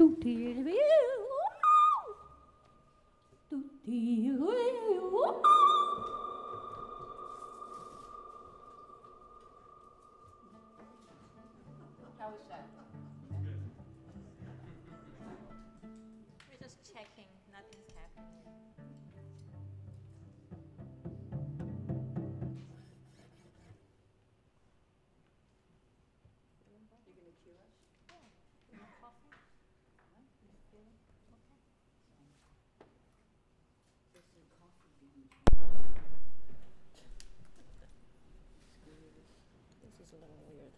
was that? We're just checking, nothing's happening. You're going to cue us? Yeah. You want coffee? Huh? You feeling okay? There's some coffee beans. This is a little weird.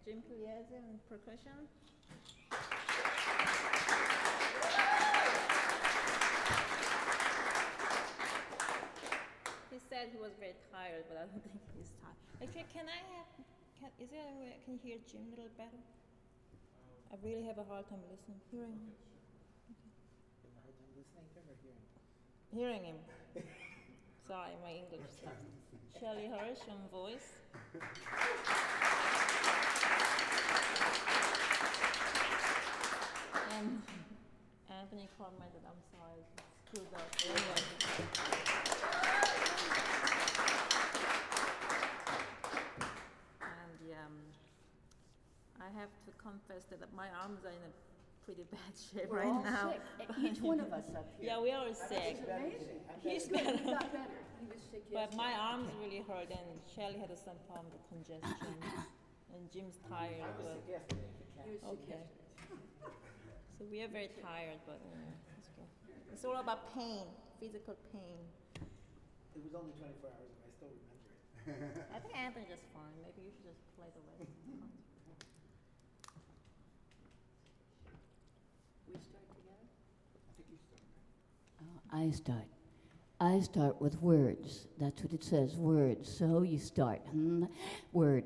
Jim Pugliese on percussion. He said he was very tired, but I don't think he's tired. Actually, is there any way I can hear Jim a little better? I really have a hard time hearing him. Hearing him. Sorry, my English sucks. Shelley Hirsch on voice. And Anthony commented, I'm sorry, screwed up. And I have to confess that my arms are in a pretty bad shape We're right all now. sick. Each one of us up here. Yeah, we are sick. It's amazing. He's He better. got better. He was sick yesterday. But my arms really hurt, and Shelley had some problem with congestion, and Jim's tired. I was But sick yesterday. He was sick Okay. yesterday. so we are very tired, but it's good. It's all about pain, physical pain. It was only 24 hours ago. I still remember it. I think Anthony just fine. Maybe you should just play the rest. We start together? I think you started. I start. I start with words. That's what it says, words. So you start. Word.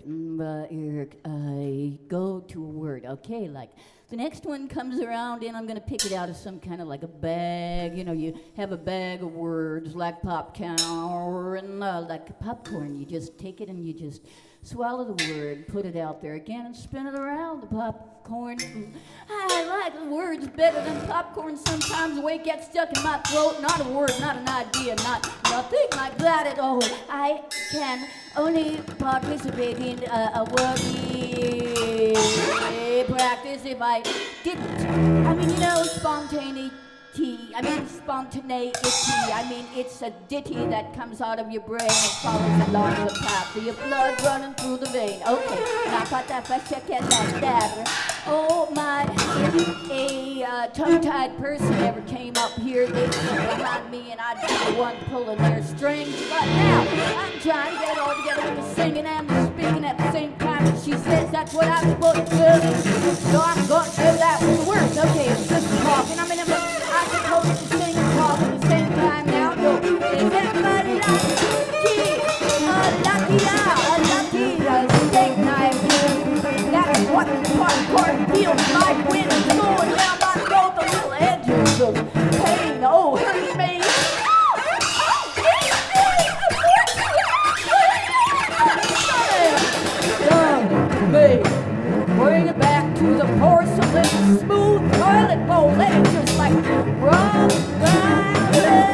I go to a word. Okay, like the next one comes around and I'm going to pick it out of some kind of like a bag. You know, you have a bag of words like popcorn, like popcorn. You just take it and you just swallow the word, put it out there again, and spin it around the popcorn. I like the words better than popcorn. Sometimes the way it gets stuck in my throat. Not a word, not an idea, nothing like that at all. I can only participate in a word practice if I didn't. I mean, you know, spontaneity. I mean, it's a ditty that comes out of your brain and follows along the path of your blood running through the vein. Okay, now cut that fast, check that. Oh my, if a tongue-tied person ever came up here, they'd sit behind me and I'd be the one pulling their strings. But now, I'm trying to get it all together with the singing and the speaking at the same time. And she says that's what I'm supposed to do. So I'm going to do that with the words. Okay, it's just talking. I mean, I'm supposed to sing and talk at the same time now. No, is everybody lucky? A steak knife. That's what popcorn feels like when it's going down my throat. The little edges of pain. Oh, hurt me. Bring it back to the porcelain, smooth toilet bowl. Let it just like run down,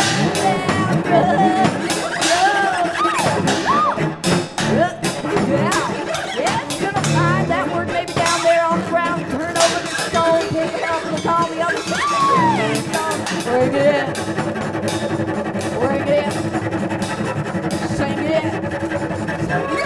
Yes, gonna find that word maybe down there on the ground. Turn over the stone, pick it up, look on the other side. Bring it in. Bring it in. Sing it.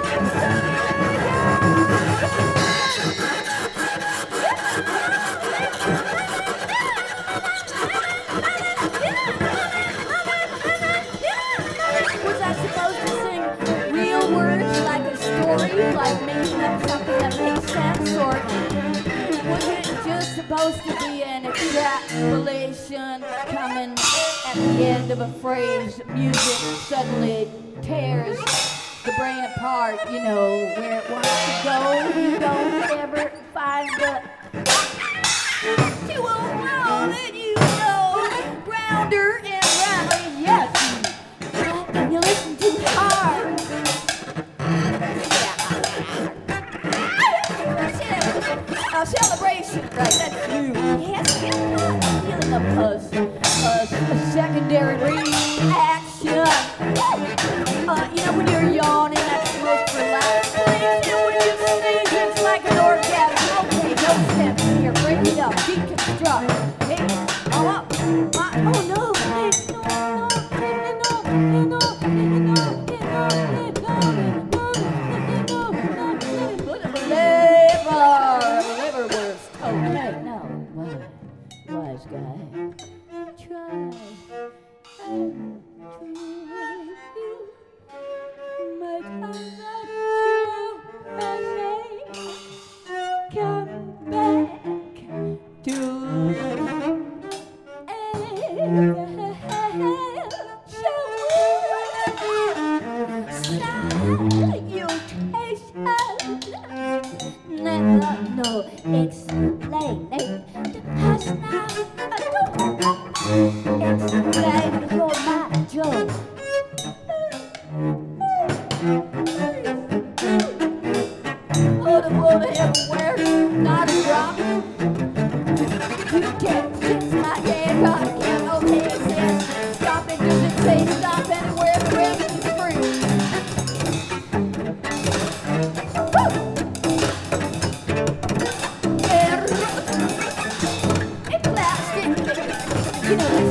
Was I supposed to sing real words like a story, like making up something that makes sense, or was it just supposed to be an extrapolation coming at the end of a phrase? Music suddenly tears the brain apart, you know, where it wants to go. You don't ever find the to a world that you know, rounder and rounder. Yes. And you listen too hard. A celebration, right? That's you. Yes, feeling a secondary reaction. You know, when you're yawning, that's the most relaxed place. And when you sneeze, it's like an orgasm. Okay, no steps here. Break it up. Deconstruct. Hey, all up. Oh no. Liverwurst. Okay, no. Wise guy. Try. My time no explain. Hush now, don't explain your my Joe. Oh, the water everywhere, not a drop. You can't kiss my dad, God can't okay exist. Stop it, does it say stop anywhere? The rest is free. You know,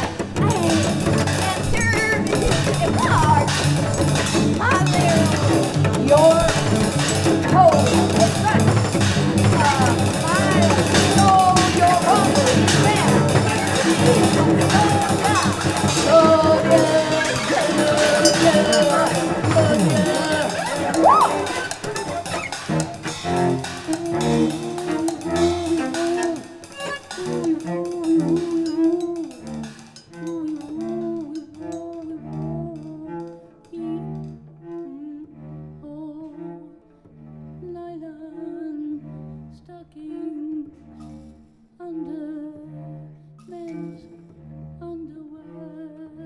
your home is right. I know your home is under men's underwear.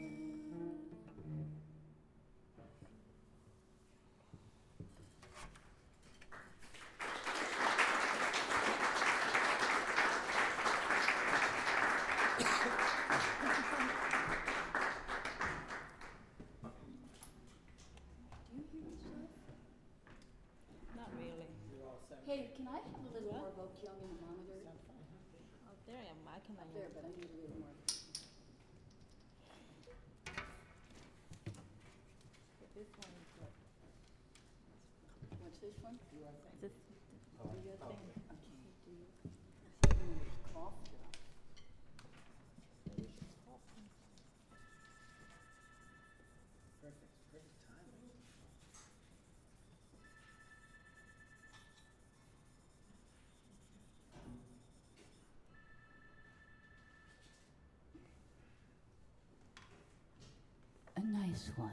Not really. You're all set. Hey, can I have a little more Vogue Young in the monitor? Out there, I am marking on Up there, but I need a little more. This one is what? What's this one? This Your thing. thing. Okay, do you? It's cough. Perfect timing. A nice one.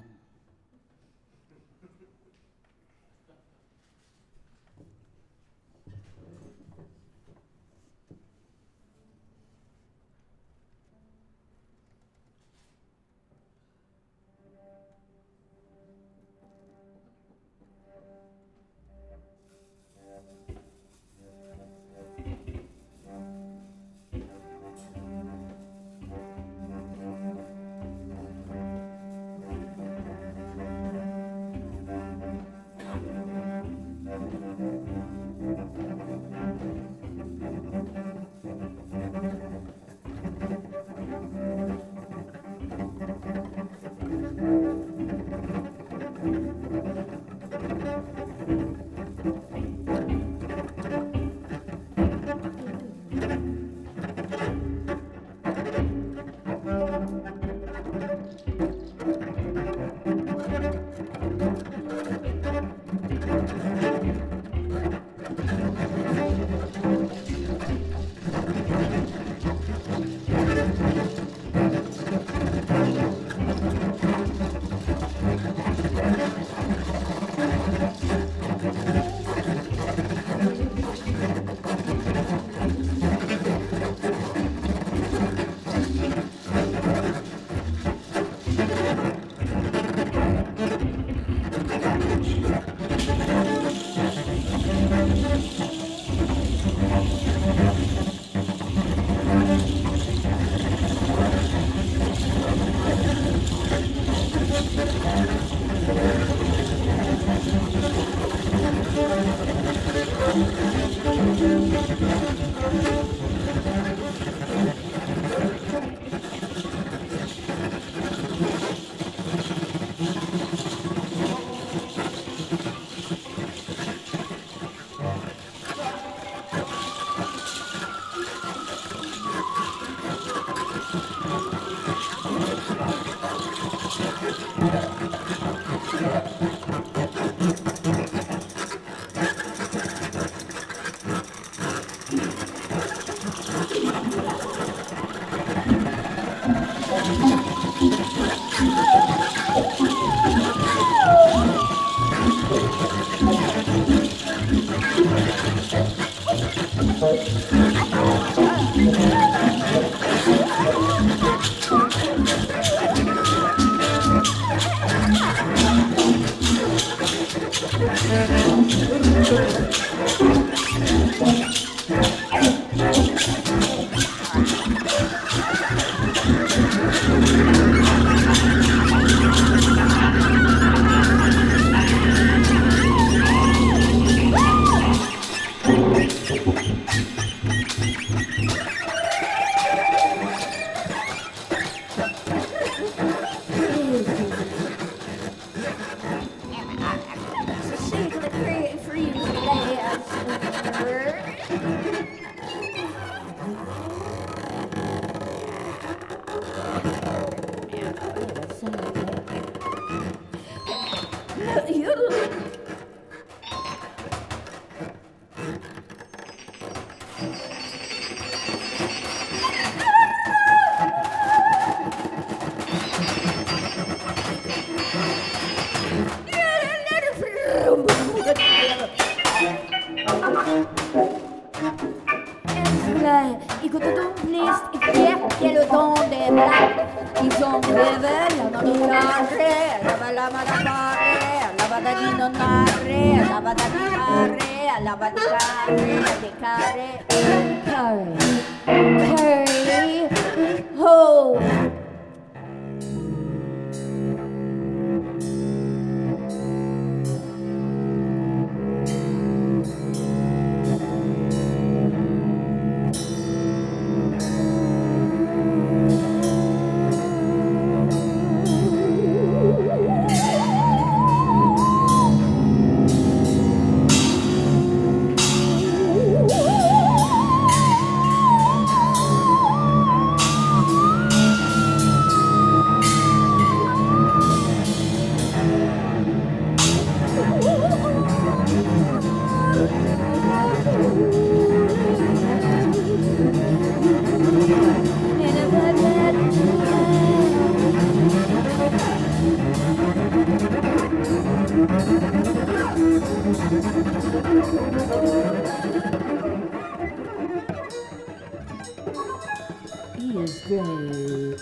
He is great,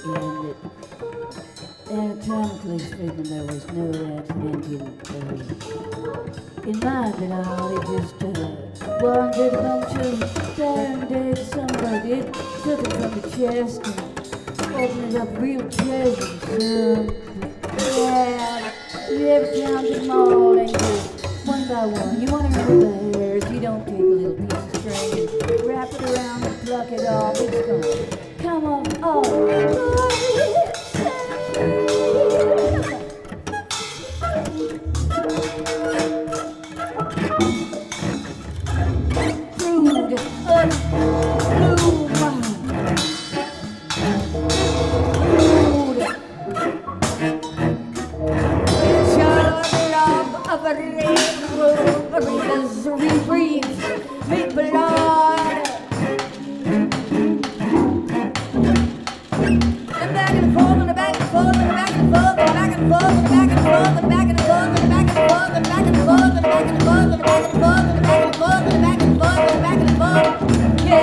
and anatomically speaking, there was no accident in mind at all. It just wandered a bunch of darn dead somebody. It took it from the chest and opened it up real pleasant. Yeah, you ever counted them all and one by one. You want to remember the hairs. You don't take a little piece of string and wrap it around and pluck it off. It's gonna come off all. Yeah.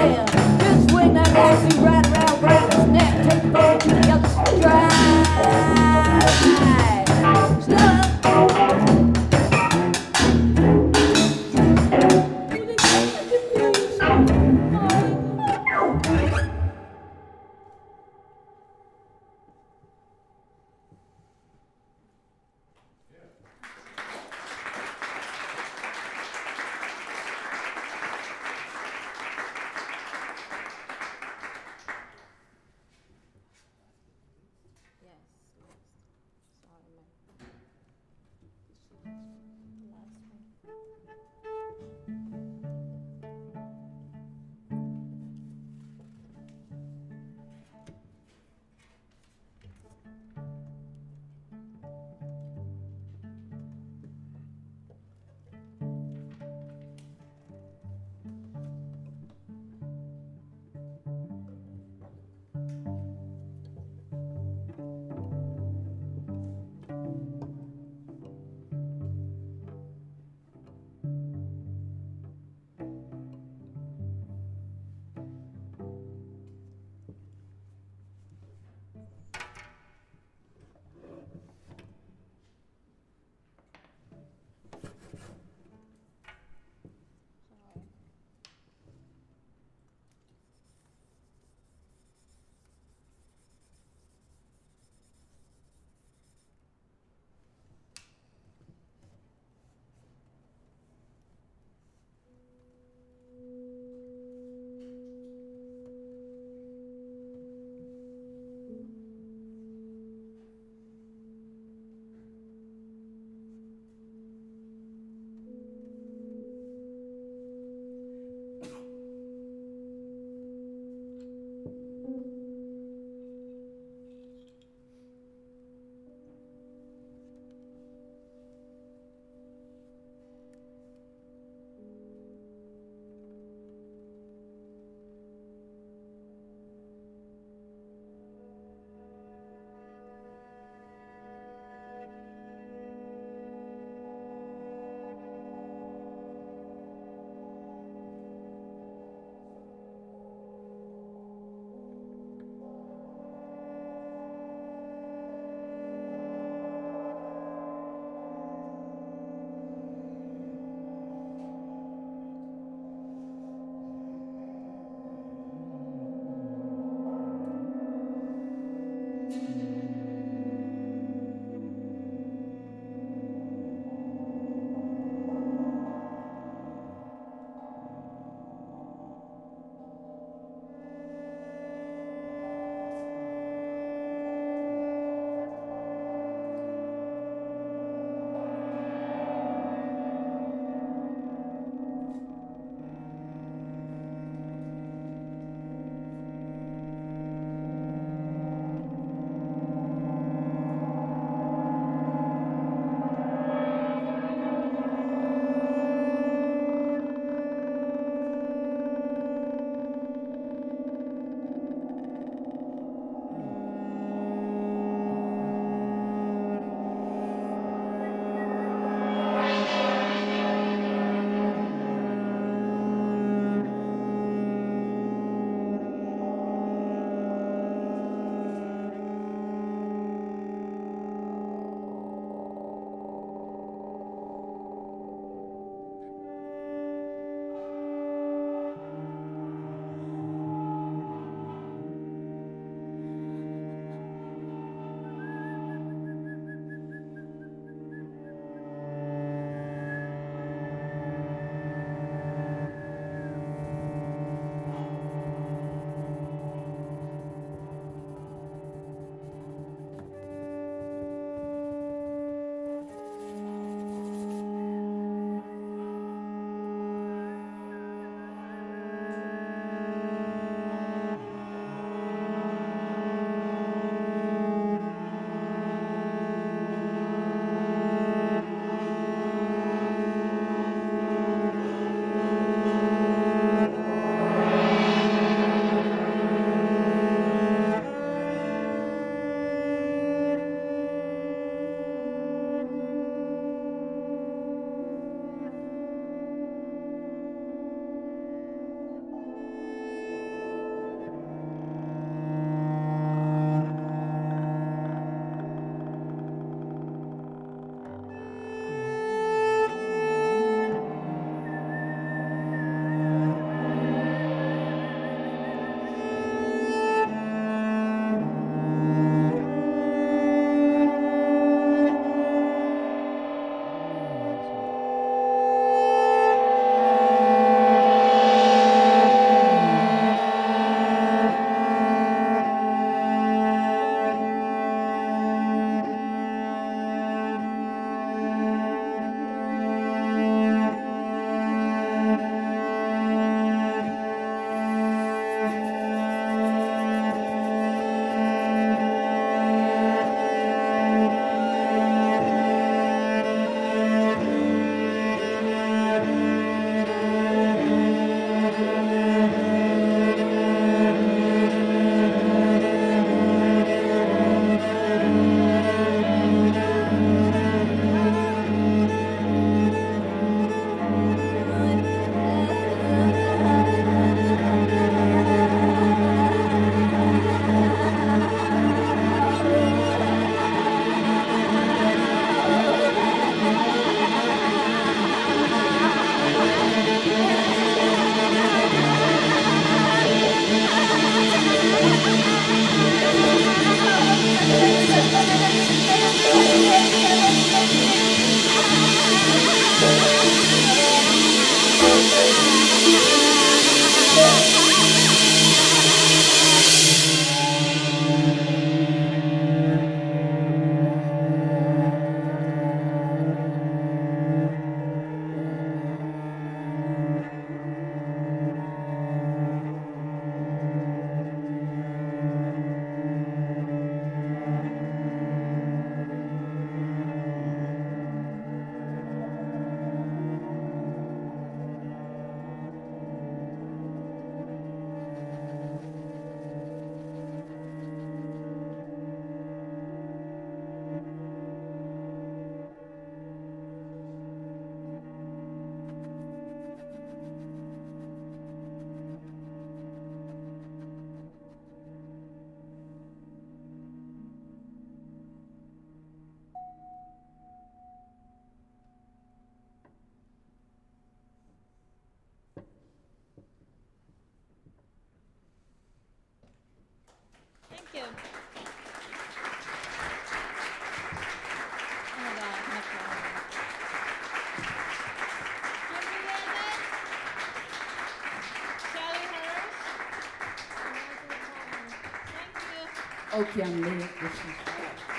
ook Jan Leer. Dus,